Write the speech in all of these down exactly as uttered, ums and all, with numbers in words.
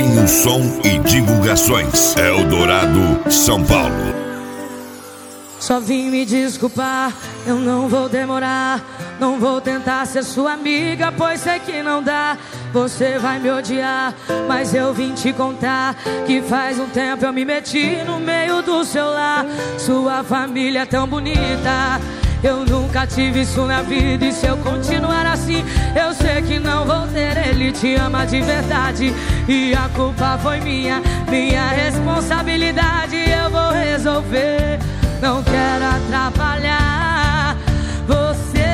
Paulinho Som e Divulgações, Eldorado, São Paulo. Só vim me desculpar, eu não vou demorar. Não vou tentar ser sua amiga, pois sei que não dá. Você vai me odiar, mas eu vim te contar que faz um tempo eu me meti no meio do seu lar. Sua família é tão bonita, eu nunca tive isso na vida. E se eu continuar assim, eu sei que não vou ter. Ele te ama de verdade e a culpa foi minha, minha responsabilidade. Eu vou resolver, não quero atrapalhar você.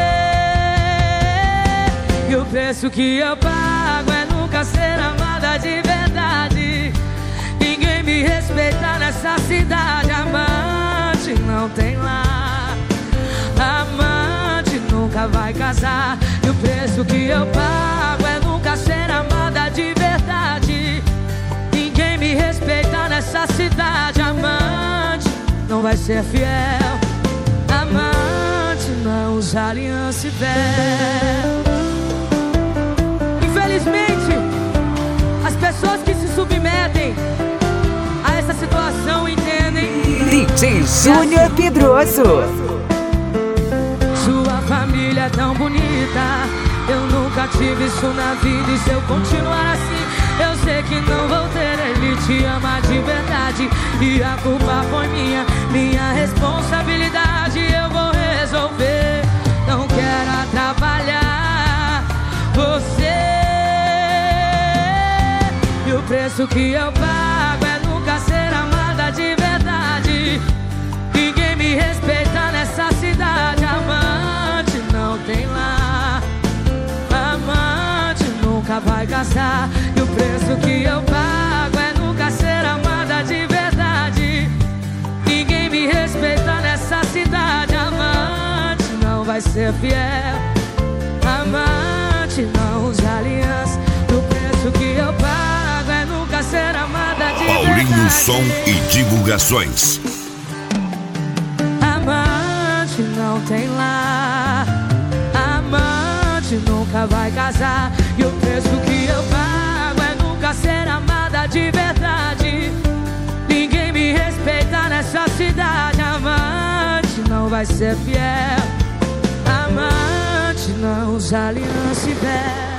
E o preço que eu pago é nunca ser amada de verdade. Ninguém me respeita nessa cidade. Amante não tem lá, amante nunca vai casar. E o preço que eu pago é nunca ser amada de verdade. Ninguém me respeita nessa cidade. Amante não vai ser fiel, amante não usa aliança e véu. Infelizmente, as pessoas que se submetem a essa situação entendem. D J Júnior Pedroso. Sua família é tão bonita, eu nunca tive isso na vida. E se eu continuar assim, eu sei que não vou ter. Ele te ama de verdade e a culpa foi minha, minha responsabilidade. Eu vou resolver, não quero atrapalhar você. E o preço que eu pago é nunca ser amada de verdade. Ninguém me respeita nessa cidade. Amante não tem lá, amante nunca vai casar. E o preço que eu pago é nunca ser amada de verdade. Ninguém me respeita nessa cidade. Amante não vai ser fiel, amante não usa aliança. E o preço que eu pago é nunca ser amada de Paulinho verdade. Paulinho Som e Divulgações. Amante não tem lá, amante nunca vai casar. E o preço que eu pago é nunca ser amada de verdade. Ninguém me respeita nessa cidade. Amante não vai ser fiel, amante não usa aliança e véu.